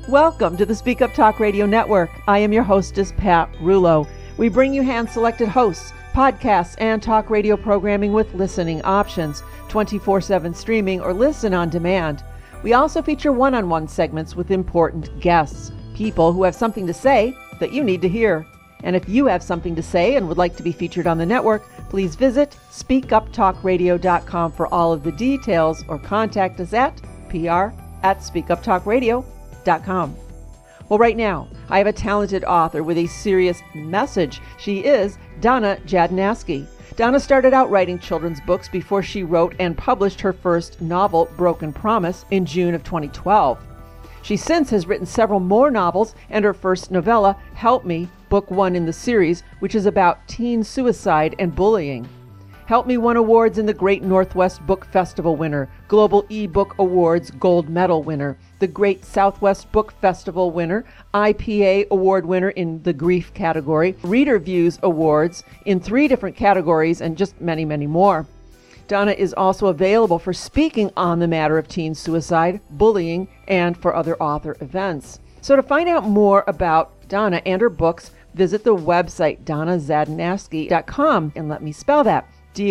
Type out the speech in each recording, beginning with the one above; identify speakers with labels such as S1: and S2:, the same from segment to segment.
S1: Welcome to the Speak Up Talk Radio Network. I am your hostess, Pat Rulo. We bring you hand-selected hosts, podcasts, and talk radio programming with listening options, 24/7 streaming or listen on demand. We also feature one-on-one segments with important guests, people who have something to say that you need to hear. And if you have something to say and would like to be featured on the network, please visit speakuptalkradio.com for all of the details or contact us at pr@speakuptalkradio.com. Well, right now, I have a talented author with a serious message. She is Donna Jadnaski. Donna started out writing children's books before she wrote and published her first novel, Broken Promise, in June of 2012. She since has written several more novels, and her first novella, Help Me, book 1 in the series, which is about teen suicide and bullying. Help Me won awards in the Great Northwest Book Festival winner, Global eBook Awards Gold Medal winner, the Great Southwest Book Festival winner, IPA Award winner in the Grief category, Reader Views Awards in 3 different categories, and just many, many more. Donna is also available for speaking on the matter of teen suicide, bullying, and for other author events. So to find out more about Donna and her books, visit the website donnazadnaski.com, and let me spell that,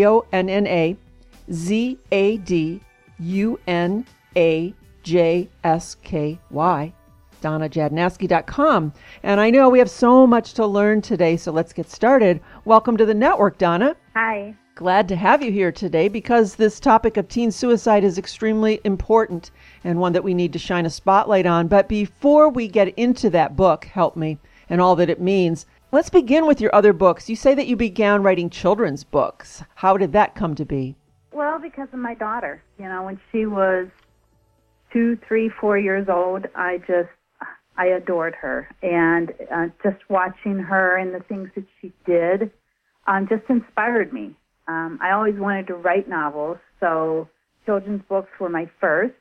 S1: DonnaZadunajsky, donnajadnaski.com. And I know we have so much to learn today, so let's get started. Welcome to the network, Donna.
S2: Hi.
S1: Glad to have you here today because this topic of teen suicide is extremely important and one that we need to shine a spotlight on. But before we get into that book, Help Me, and all that it means, let's begin with your other books. You say that you began writing children's books. How did that come to be?
S2: Well, because of my daughter. You know, when she was 2, 3, 4 years old, I adored her. And just watching her and the things that she did just inspired me. I always wanted to write novels, so children's books were my first.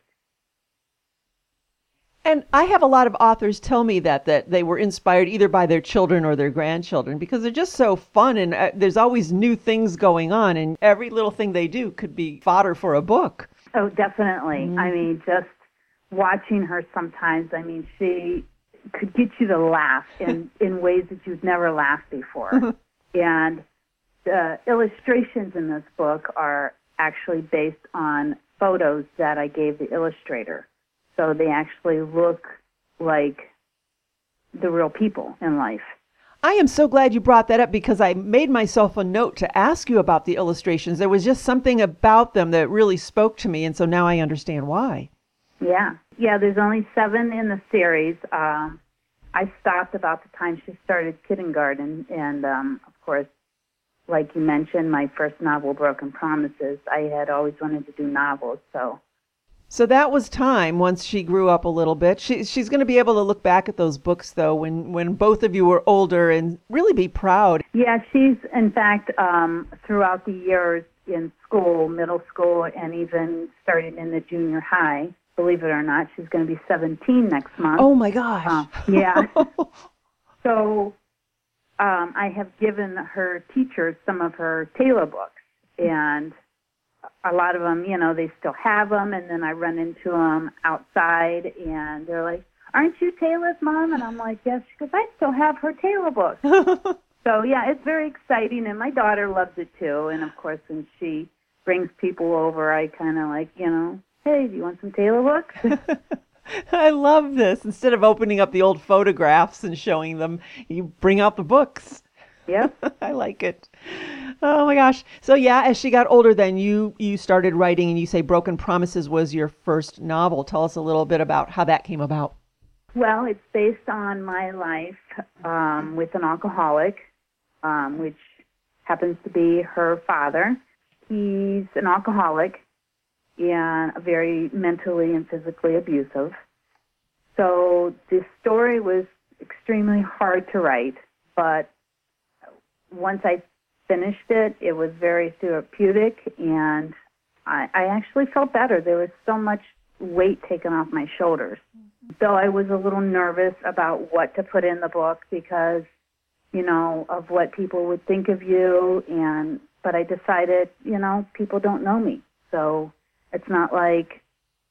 S1: And I have a lot of authors tell me that they were inspired either by their children or their grandchildren because they're just so fun, and there's always new things going on, and every little thing they do could be fodder for a book.
S2: Oh, definitely. I mean, just watching her sometimes, I mean, she could get you to laugh in ways that you've never laughed before. And the illustrations in this book are actually based on photos that I gave the illustrator. So they actually look like the real people in life.
S1: I am so glad you brought that up because I made myself a note to ask you about the illustrations. There was just something about them that really spoke to me, and so now I understand why.
S2: Yeah, there's only 7 in the series. I stopped about the time she started kindergarten, and of course, like you mentioned, my first novel, Broken Promises, I had always wanted to do novels,
S1: So that was time once she grew up a little bit. She's going to be able to look back at those books, though, when both of you were older and really be proud.
S2: Yeah, she's, in fact, throughout the years in school, middle school, and even starting in the junior high, believe it or not, she's going to be 17 next month.
S1: Oh, my gosh.
S2: Yeah. So I have given her teachers some of her Taylor books, and a lot of them, you know, they still have them, and then I run into them outside, and they're like, "Aren't you Taylor's mom?" And I'm like, "Yes," because I still have her Taylor books. So, yeah, it's very exciting, and my daughter loves it, too. And, of course, when she brings people over, I kind of like, you know, "Hey, do you want some Taylor books?"
S1: I love this. Instead of opening up the old photographs and showing them, you bring out the books.
S2: Yep.
S1: I like it. Oh my gosh. So yeah, as she got older, then you started writing, and you say Broken Promises was your first novel. Tell us a little bit about how that came about.
S2: Well, it's based on my life with an alcoholic, which happens to be her father. He's an alcoholic and very mentally and physically abusive. So this story was extremely hard to write, but once I finished it, it was very therapeutic, and I actually felt better. There was so much weight taken off my shoulders. Though I was a little nervous about what to put in the book because, you know, of what people would think of you, but I decided, you know, people don't know me. So it's not like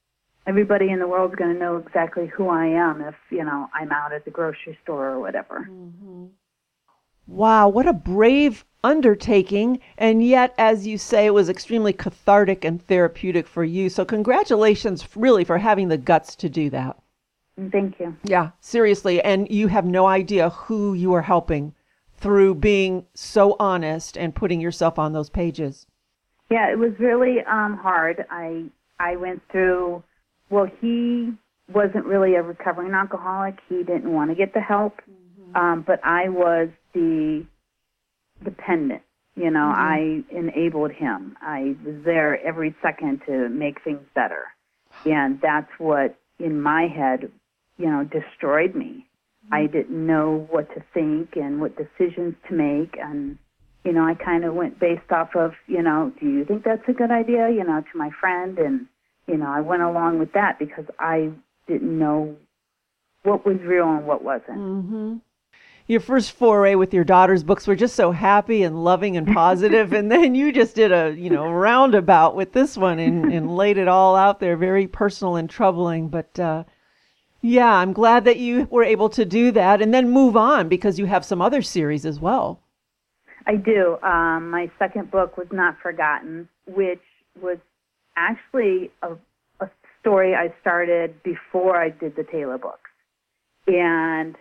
S2: everybody in the world is going to know exactly who I am if, I'm out at the grocery store or whatever.
S1: Mm-hmm. Wow, what a brave undertaking. And yet, as you say, it was extremely cathartic and therapeutic for you. So congratulations really for having the guts to do that.
S2: Thank you.
S1: Yeah, seriously. And you have no idea who you are helping through being so honest and putting yourself on those pages.
S2: Yeah, it was really hard. I went through, well, he wasn't really a recovering alcoholic. He didn't want to get the help. But I was the dependent. I enabled him. I was there every second to make things better. And that's what, in my head, destroyed me. I didn't know what to think and what decisions to make. And, I kind of went based off of, do you think that's a good idea, to my friend. And, I went along with that because I didn't know what was real and what wasn't.
S1: Mm-hmm. Your first foray with your daughter's books were just so happy and loving and positive, and then you just did a roundabout with this one and laid it all out there, very personal and troubling. But yeah, I'm glad that you were able to do that and then move on because you have some other series as well.
S2: I do. My second book was Not Forgotten, which was actually a story I started before I did the Taylor books, and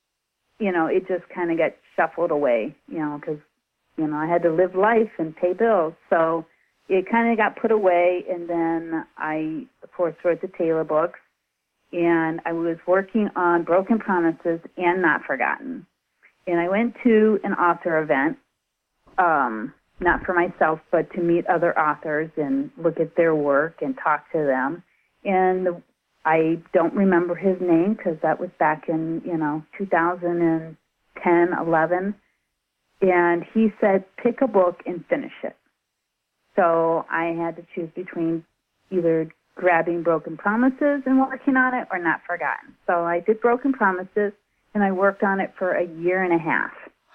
S2: it just kind of got shuffled away, because, I had to live life and pay bills. So it kind of got put away. And then I, of course, wrote the Taylor books. And I was working on Broken Promises and Not Forgotten. And I went to an author event, not for myself, but to meet other authors and look at their work and talk to them. And I don't remember his name because that was back in, 2010, 11. And he said, pick a book and finish it. So I had to choose between either grabbing Broken Promises and working on it or Not Forgotten. So I did Broken Promises, and I worked on it for a year and a half.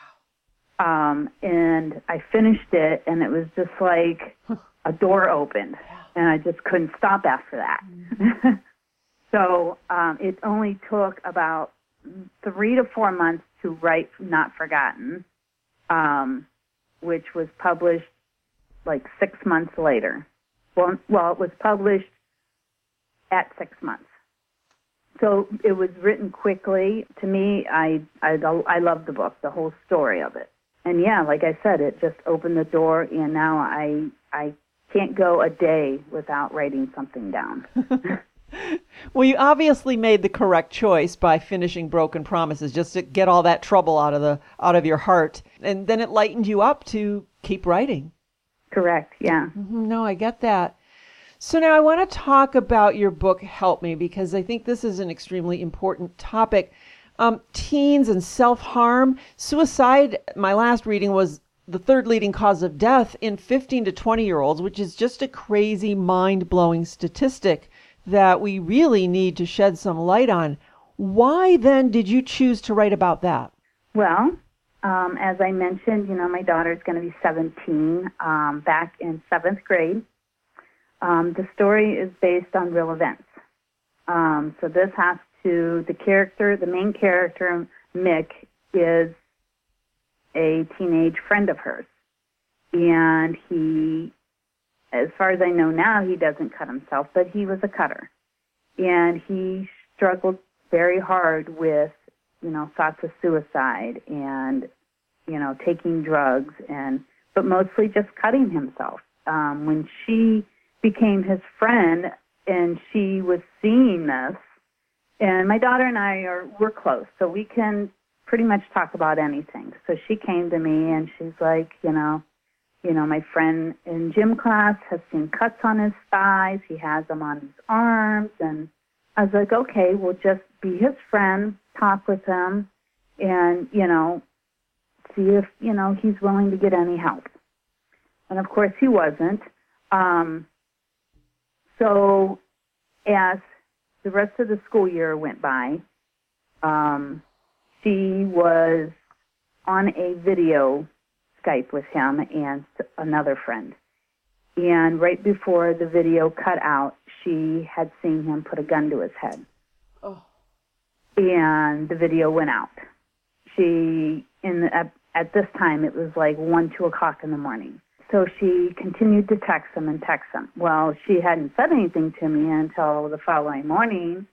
S2: And I finished it, and it was just like a door opened, and I just couldn't stop after that. Mm-hmm. So it only took about 3 to 4 months to write Not Forgotten, which was published like 6 months later. Well, it was published at 6 months. So it was written quickly. To me, I loved the book, the whole story of it. And yeah, like I said, it just opened the door, and now I can't go a day without writing something down.
S1: Well, you obviously made the correct choice by finishing Broken Promises, just to get all that trouble out of your heart, and then it lightened you up to keep writing.
S2: Correct. Yeah.
S1: Mm-hmm. No, I get that. So now I want to talk about your book, Help Me, because I think this is an extremely important topic. Teens and self-harm, suicide. My last reading was the third leading cause of death in 15 to 20-year-olds, which is just a crazy, mind-blowing statistic that we really need to shed some light on. Why then did you choose to write about that?
S2: Well, as I mentioned, my daughter's going to be 17, back in 7th grade. The story is based on real events. So this has to, the main character, Mick, is a teenage friend of hers. And he, as far as I know now, he doesn't cut himself, but he was a cutter. And he struggled very hard with, thoughts of suicide and, taking drugs, but mostly just cutting himself. When she became his friend and she was seeing this, and my daughter and we're close, so we can pretty much talk about anything. So she came to me and she's like, my friend in gym class has seen cuts on his thighs. He has them on his arms. And I was like, okay, we'll just be his friend, talk with him, and, see if, he's willing to get any help. And, of course, he wasn't. So as the rest of the school year went by, she was on a video Skype with him and another friend. And right before the video cut out, she had seen him put a gun to his head.
S1: Oh.
S2: And the video went out. At this time, it was like 1, 2 o'clock in the morning. So she continued to text him and text him. Well, she hadn't said anything to me until the following morning,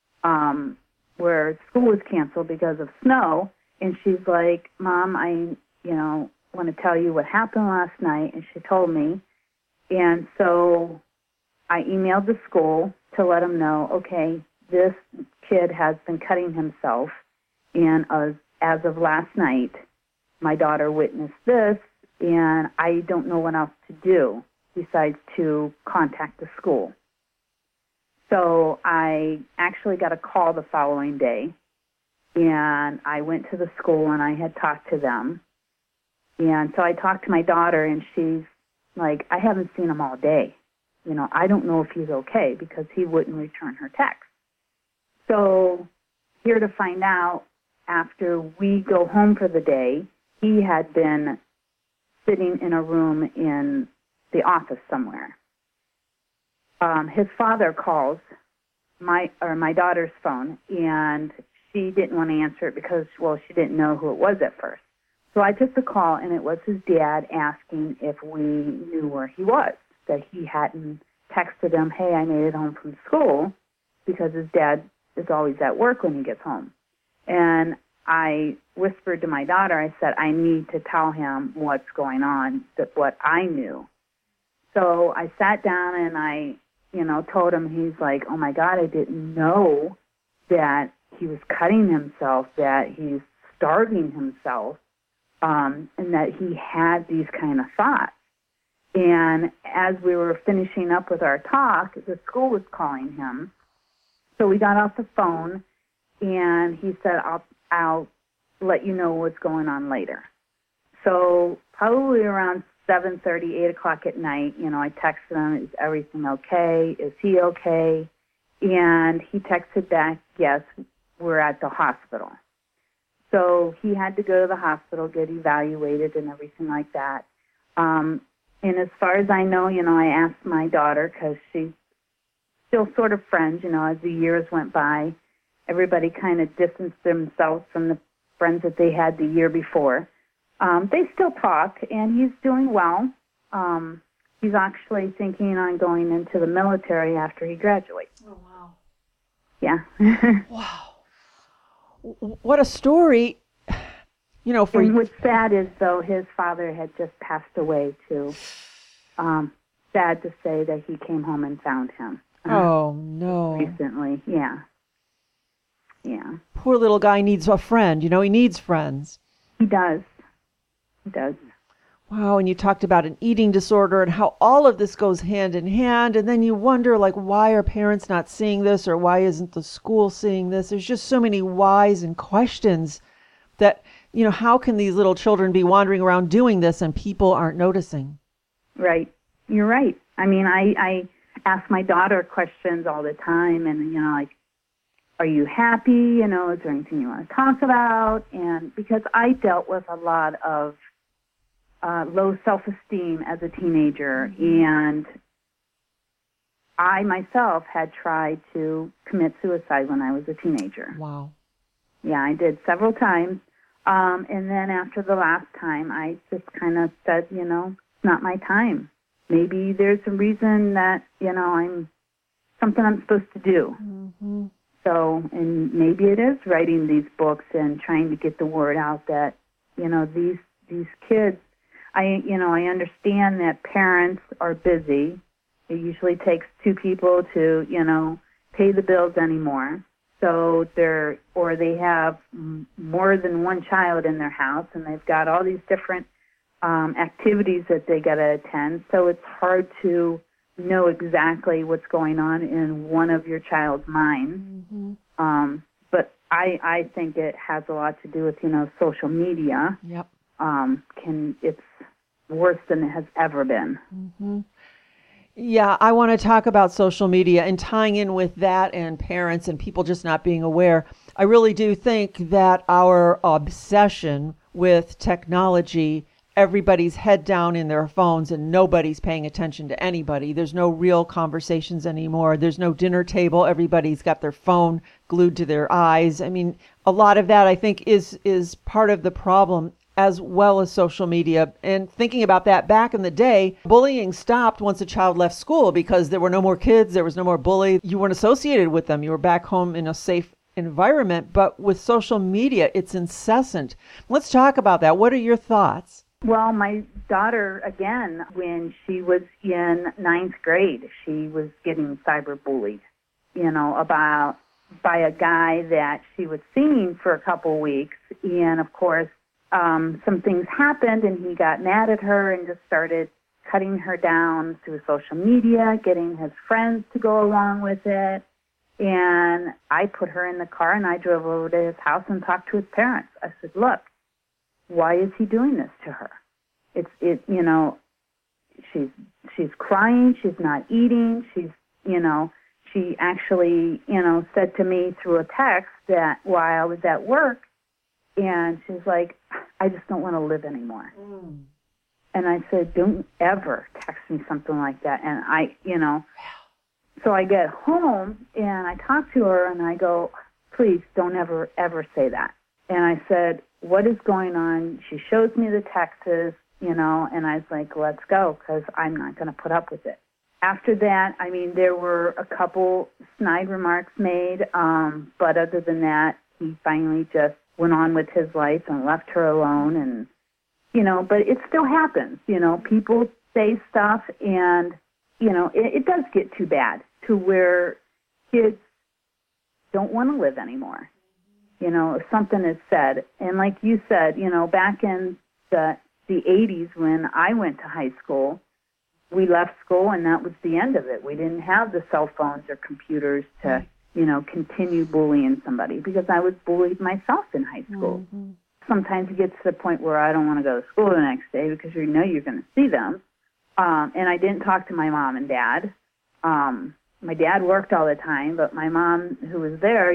S2: where school was canceled because of snow. And she's like, Mom, I want to tell you what happened last night. And she told me. And so I emailed the school to let them know, okay, this kid has been cutting himself. And as of last night, my daughter witnessed this, and I don't know what else to do besides to contact the school. So I actually got a call the following day, and I went to the school, and I had talked to them. And so I talked to my daughter, and she's like, I haven't seen him all day. I don't know if he's okay, because he wouldn't return her text. So here to find out, after we go home for the day, he had been sitting in a room in the office somewhere. His father calls my daughter's phone, and she didn't want to answer it because, she didn't know who it was at first. So I took the call, and it was his dad asking if we knew where he was, that he hadn't texted him, hey, I made it home from school, because his dad is always at work when he gets home. And I whispered to my daughter, I said, I need to tell him what's going on, what I knew. So I sat down and I, told him, he's like, oh my God, I didn't know that he was cutting himself, that he's starving himself, and that he had these kind of thoughts. And as we were finishing up with our talk, the school was calling him. So we got off the phone, and he said, I'll let you know what's going on later. So probably around 7:30, 8 o'clock at night, I texted him, is everything okay? Is he okay? And he texted back, yes, we're at the hospital. So he had to go to the hospital, get evaluated and everything like that. And as far as I know, I asked my daughter, because she's still sort of friends, as the years went by. Everybody kind of distanced themselves from the friends that they had the year before. They still talk, and he's doing well. He's actually thinking on going into the military after he graduates.
S1: Oh, wow.
S2: Yeah.
S1: Wow. What a story, for
S2: And what's sad is, though, his father had just passed away, too. Sad to say that he came home and found him.
S1: Oh, no.
S2: Recently, yeah. Yeah.
S1: Poor little guy needs a friend. He needs friends.
S2: He does. He does.
S1: Wow, and you talked about an eating disorder and how all of this goes hand in hand, and then you wonder, why are parents not seeing this, or why isn't the school seeing this? There's just so many whys and questions that, how can these little children be wandering around doing this and people aren't noticing?
S2: Right. You're right. I mean, I ask my daughter questions all the time, and, are you happy? Is there anything you want to talk about? And because I dealt with a lot of low self-esteem as a teenager, and I myself had tried to commit suicide when I was a teenager.
S1: Wow.
S2: Yeah, I did several times. And then after the last time, I just kind of said, it's not my time. Maybe there's a reason that, I'm supposed to do.
S1: Mm-hmm.
S2: So, and maybe it is writing these books and trying to get the word out that, these kids, I understand that parents are busy. It usually takes two people to, pay the bills anymore. So they have more than one child in their house, and they've got all these different activities that they got to attend. So it's hard to know exactly what's going on in one of your child's minds. Mm-hmm. But I think it has a lot to do with, social media.
S1: Yep.
S2: It's worse than it has ever been.
S1: Mm-hmm. Yeah, I want to talk about social media and tying in with that and parents and people just not being aware. I really do think that our obsession with technology everybody's head down in their phones and nobody's paying attention to anybody. There's no real conversations anymore. There's no dinner table. Everybody's got their phone glued to their eyes. I mean, a lot of that, I think, is part of the problem, as well as social media. And thinking about that, back in the day, bullying stopped once a child left school because there were no more kids, there was no more bully. You weren't associated with them. You were back home in a safe environment. But with social media, it's incessant. Let's talk about that. What are your thoughts?
S2: Well, my daughter, again, when she was in ninth grade, she was getting cyberbullied, about by a guy that she was seeing for a couple weeks. And of course, some things happened, and he got mad at her and just started cutting her down through social media, getting his friends to go along with it. And I put her in the car, and I drove over to his house and talked to his parents. I said, look, why is he doing this to her? She's crying, she's not eating, she actually, said to me through a text that while I was at work, and she's like, I just don't want to live anymore. Mm. And I said, don't ever text me something like that. And so I get home and I talk to her and I go, please don't ever say that. And I said, what is going on? She shows me the texts, and I was like, let's go, because I'm not going to put up with it. After that, there were a couple snide remarks made, but other than that, he finally just went on with his life and left her alone. And, but it still happens. People say stuff, and, it does get too bad to where kids don't want to live anymore. If something is said. And like you said, back in the 80s when I went to high school, we left school and that was the end of it. We didn't have the cell phones or computers to, continue bullying somebody, because I was bullied myself in high school. Mm-hmm. Sometimes it gets to the point where I don't want to go to school the next day because you're going to see them. And I didn't talk to my mom and dad. My dad worked all the time, but my mom, who was there,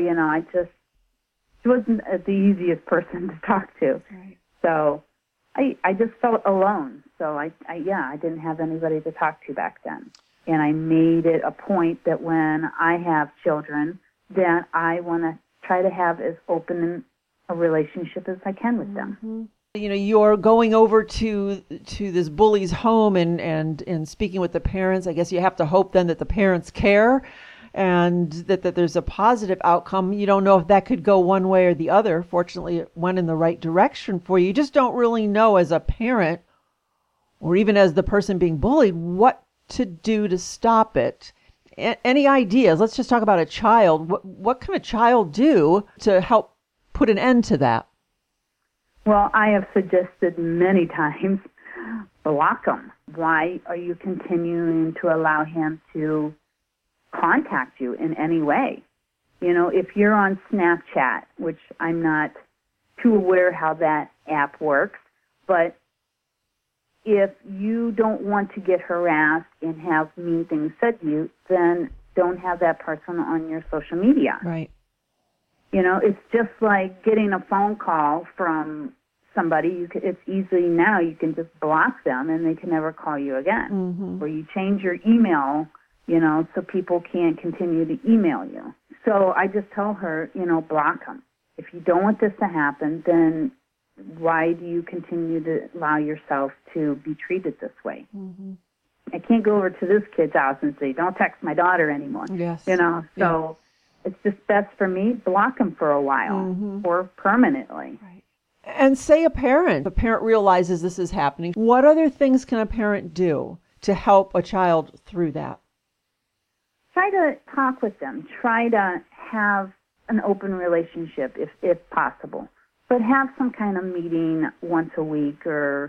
S2: she wasn't the easiest person to talk to. Right. So I just felt alone. So I didn't have anybody to talk to back then. And I made it a point that when I have children, that I want to try to have as open a relationship as I can with them.
S1: Mm-hmm. You're going over to this bully's home and speaking with the parents. I guess you have to hope then that the parents care and that there's a positive outcome. You don't know if that could go one way or the other. Fortunately, it went in the right direction for you. You just don't really know as a parent or even as the person being bullied what to do to stop it. Any ideas? Let's just talk about a child. What can a child do to help put an end to that?
S2: Well, I have suggested many times, block him. Why are you continuing to allow him to contact you in any way? If you're on Snapchat, which I'm not too aware how that app works, but if you don't want to get harassed and have mean things said to you, then don't have that person on your social media.
S1: Right.
S2: It's just like getting a phone call from somebody. It's easily now you can just block them and they can never call you again. Mm-hmm. Or you change your email, so people can't continue to email you. So I just tell her, block them. If you don't want this to happen, then why do you continue to allow yourself to be treated this way? Mm-hmm. I can't go over to this kid's house and say, don't text my daughter anymore.
S1: Yes.
S2: So it's just best for me, block them for a while mm-hmm. or permanently.
S1: Right. And say a parent realizes this is happening. What other things can a parent do to help a child through that?
S2: Try to talk with them. Try to have an open relationship if possible. But have some kind of meeting once a week or,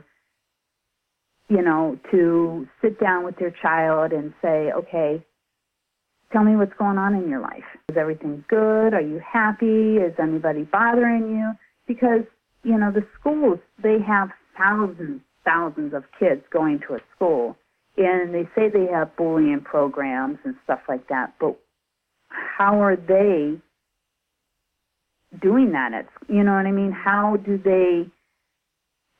S2: to sit down with your child and say, okay, tell me what's going on in your life. Is everything good? Are you happy? Is anybody bothering you? Because, the schools, they have thousands of kids going to a school. And they say they have bullying programs and stuff like that. But how are they doing that? You know what I mean? How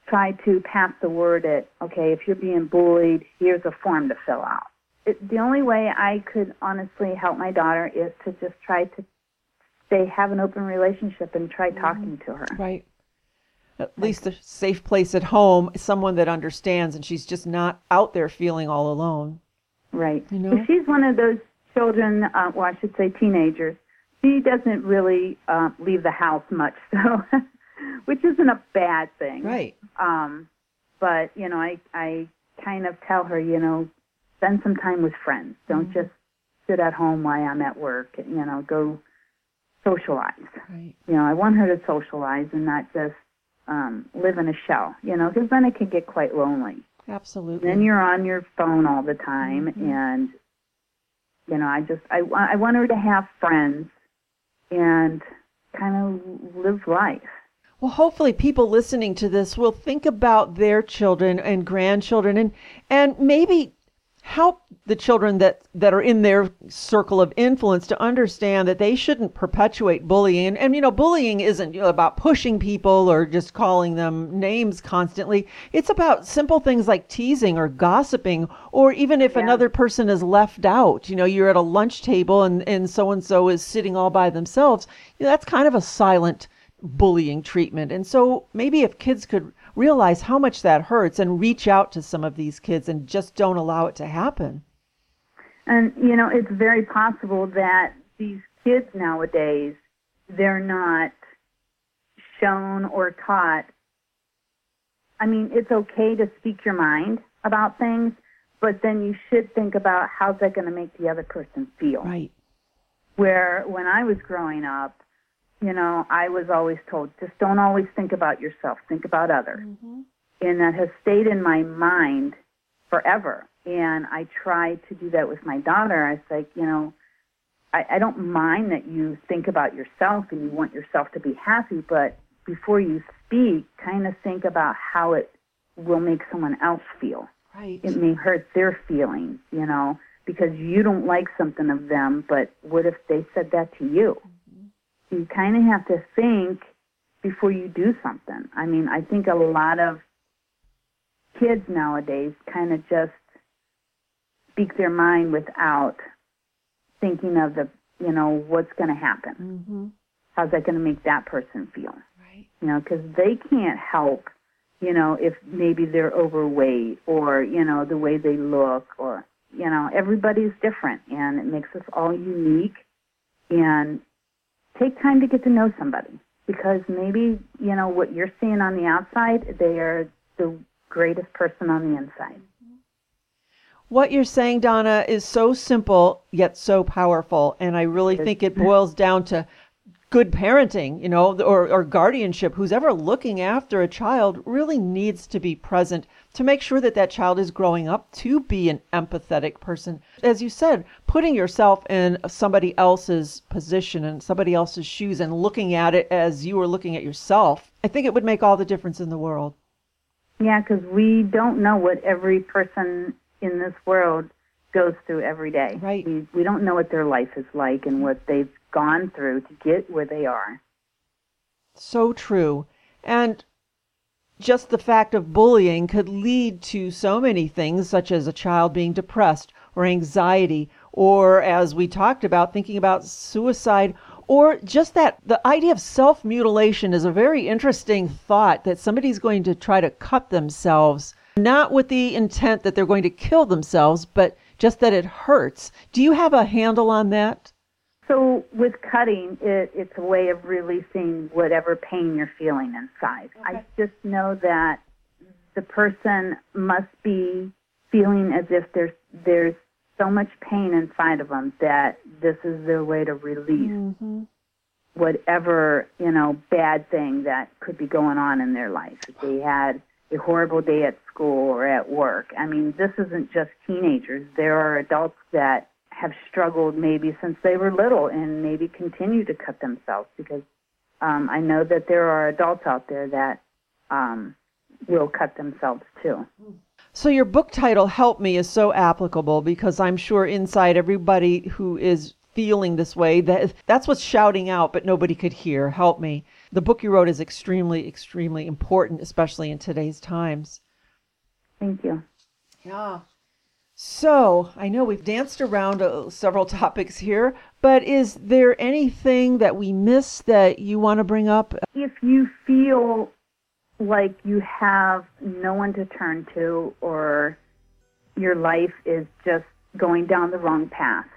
S2: try to pass the word at, okay, if you're being bullied, here's a form to fill out. The only way I could honestly help my daughter is to just try to have an open relationship and try talking to her.
S1: Right. At least a safe place at home, someone that understands, and she's just not out there feeling all alone.
S2: Right.
S1: You know?
S2: She's one of those children, well, I should say teenagers. She doesn't really leave the house much, so which isn't a bad thing.
S1: Right.
S2: But, you know, I kind of tell her, you know, spend some time with friends. Don't just sit at home while I'm at work. You know, go socialize.
S1: Right.
S2: You know, I want her to socialize and not just live in a shell, you know, because then it can get quite lonely.
S1: Absolutely.
S2: Then you're on your phone all the time, and, you know, I want her to have friends and kind of live life.
S1: Well, hopefully people listening to this will think about their children and grandchildren and maybe help the children that are in their circle of influence to understand that they shouldn't perpetuate bullying. And you know, bullying isn't about pushing people or just calling them names constantly. It's about simple things like teasing or gossiping, or even if another person is left out, you know, you're at a lunch table and so-and-so is sitting all by themselves. You know, that's kind of a silent bullying treatment. And so maybe if kids could realize how much that hurts and reach out to some of these kids and just don't allow it to happen.
S2: And, you know, it's very possible that these kids nowadays, they're not shown or taught. I mean, it's okay to speak your mind about things, but then you should think about how's that going to make the other person feel.
S1: Right.
S2: Where when I was growing up, you know, I was always told, just don't always think about yourself, think about others. Mm-hmm. And that has stayed in my mind forever. And I try to do that with my daughter. I was like, you know, I don't mind that you think about yourself and you want yourself to be happy, but before you speak, kind of think about how it will make someone else feel.
S1: Right.
S2: It may hurt their feelings, you know, because you don't like something of them, but what if they said that to you? You kind of have to think before you do something. I mean, I think a lot of kids nowadays kind of just speak their mind without thinking of the, you know, what's going to happen. Mm-hmm. How's that going to make that person feel?
S1: Right.
S2: You know, because they can't help, you know, if maybe they're overweight or, you know, the way they look or, you know, everybody's different and it makes us all unique. And take time to get to know somebody because maybe, you know, what you're seeing on the outside, they are the greatest person on the inside.
S1: What you're saying, Donna, is so simple yet so powerful. And I really think it boils down to good parenting, you know, or guardianship. Who's ever looking after a child really needs to be present to make sure that that child is growing up to be an empathetic person. As you said, putting yourself in somebody else's position and somebody else's shoes and looking at it as you were looking at yourself, I think it would make all the difference in the world.
S2: Yeah, because we don't know what every person in this world goes through every day.
S1: Right.
S2: We don't know what their life is like and what they've gone through to get where they are.
S1: So true. And just the fact of bullying could lead to so many things, such as a child being depressed or anxiety, or as we talked about, thinking about suicide, or just that the idea of self-mutilation is a very interesting thought, that somebody's going to try to cut themselves, not with the intent that they're going to kill themselves, but just that it hurts. Do you have a handle on that?
S2: So with cutting, it's a way of releasing whatever pain you're feeling inside. Okay. I just know that the person must be feeling as if there's so much pain inside of them that this is their way to release whatever, you know, bad thing that could be going on in their life. If they had a horrible day at school or at work. I mean, this isn't just teenagers. There are adults that have struggled maybe since they were little and maybe continue to cut themselves because I know that there are adults out there that will cut themselves too.
S1: So your book title, Help Me, is so applicable because I'm sure inside everybody who is feeling this way, that's what's shouting out, but nobody could hear, help me. the book you wrote is extremely, extremely important, especially in today's times.
S2: Thank you.
S1: Yeah. So I know we've danced around several topics here, but is there anything that we missed that you want to bring up?
S2: If you feel like you have no one to turn to, or your life is just going down the wrong path,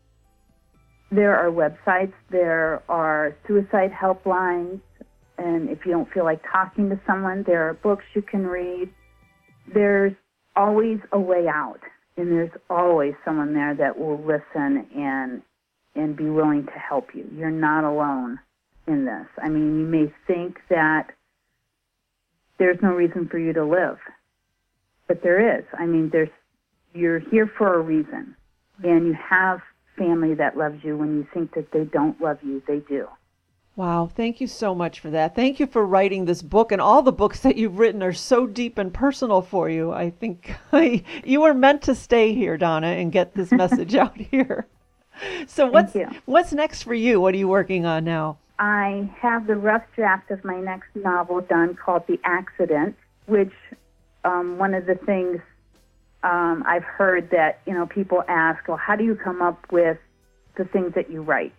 S2: there are websites, there are suicide helplines, and if you don't feel like talking to someone, there are books you can read. There's always a way out, and there's always someone there that will listen and be willing to help you. You're not alone in this. I mean, you may think that there's no reason for you to live, but there is. I mean, you're here for a reason, and you have family that loves you. When you think that they don't love you, they do.
S1: Wow, thank you so much for that. Thank you for writing this book, and all the books that you've written are so deep and personal for you. I think you were meant to stay here, Donna, and get this message out here. So what's next for you? What are you working on now?
S2: I have the rough draft of my next novel done called The Accident, which one of the things I've heard that, people ask, well, how do you come up with the things that you write?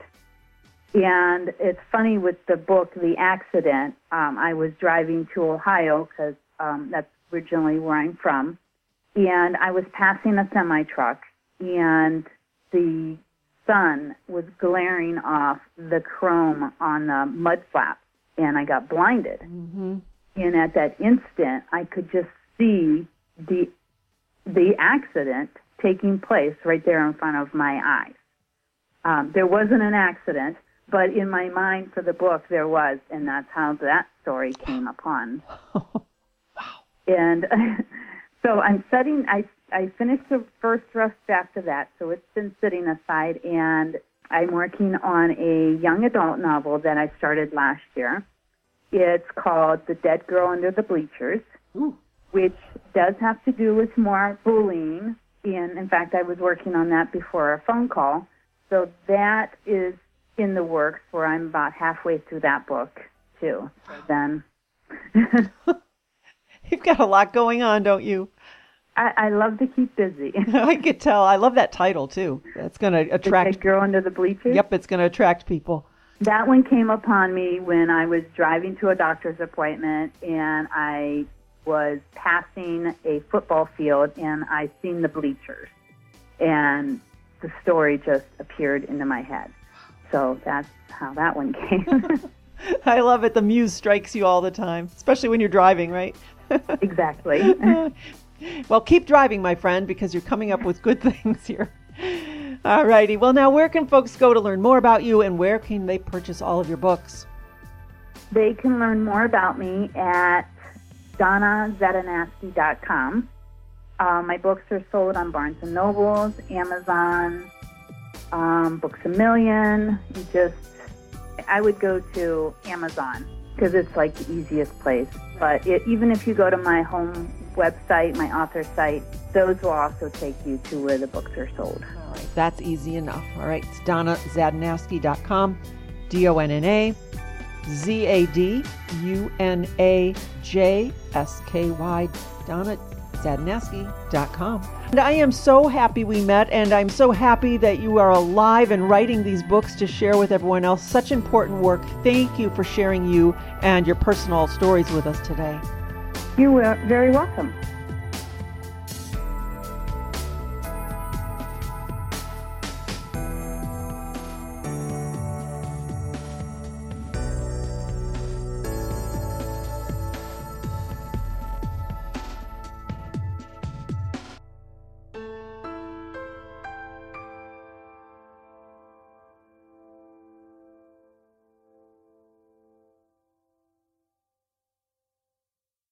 S2: And it's funny with the book, The Accident, I was driving to Ohio because that's originally where I'm from, and I was passing a semi-truck, and the sun was glaring off the chrome on the mud flaps, and I got blinded. Mm-hmm. And at that instant, I could just see the accident taking place right there in front of my eyes. There wasn't an accident, but in my mind for the book there was, and that's how that story came upon.
S1: Wow.
S2: And so I finished the first rough draft of that, so it's been sitting aside, and I'm working on a young adult novel that I started last year. It's called The Dead Girl Under the Bleachers, which does have to do with more bullying, and in fact I was working on that before our phone call, so that is in the works, where I'm about halfway through that book too. So then
S1: you've got a lot going on, don't you?
S2: I love to keep busy.
S1: I could tell. I love that title too. It's going to attract.
S2: The Dead Girl Under the Bleachers?
S1: Yep, it's going to attract people.
S2: That one came upon me when I was driving to a doctor's appointment, and I was passing a football field, and I seen the bleachers, and the story just appeared into my head. So that's how that one came.
S1: I love it. The muse strikes you all the time, especially when you're driving, right?
S2: Exactly.
S1: Well, keep driving, my friend, because you're coming up with good things here. All righty. Well, now, where can folks go to learn more about you, and where can they purchase all of your books?
S2: They can learn more about me at DonnaZadanaski.com. My books are sold on Barnes & Nobles, Amazon, Books A Million. I would go to Amazon because it's like the easiest place. But even if you go to my home website, my author site, those will also take you to where the books are sold.
S1: All right, that's easy enough. All right, it's DonnaZadanaski.com, DonnaZadunajsky, DonnaZadanaski.com. And I am so happy we met, and I'm so happy that you are alive and writing these books to share with everyone else. Such important work. Thank you for sharing you and your personal stories with us today.
S2: You are very welcome.